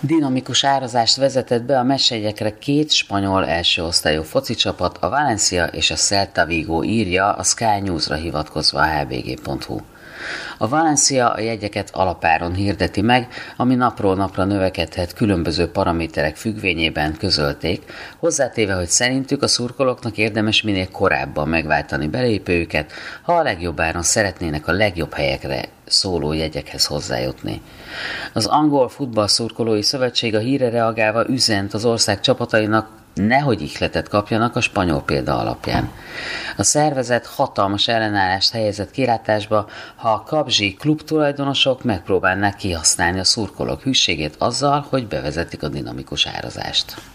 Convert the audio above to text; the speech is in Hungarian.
Dinamikus árazást vezetett be a meccsjegyekre két spanyol elsőosztályú focicsapat, a Valencia és a Celta Vigo, írja a Sky News-ra hivatkozva a hvg.hu. A Valencia a jegyeket alapáron hirdeti meg, ami napról napra növekedhet különböző paraméterek függvényében, közölték, hozzátéve, hogy szerintük a szurkolóknak érdemes minél korábban megváltani belépőjüket, ha a legjobb áron szeretnének a legjobb helyekre szóló jegyekhez hozzájutni. Az Angol Futballszurkolói Szövetség a hírre reagálva üzent az ország csapatainak, nehogy ihletet kapjanak a spanyol példa alapján. A szervezet hatalmas ellenállást helyezett kilátásba, ha a kabzsi klubtulajdonosok megpróbálnák kihasználni a szurkolók hűségét azzal, hogy bevezetik a dinamikus árazást.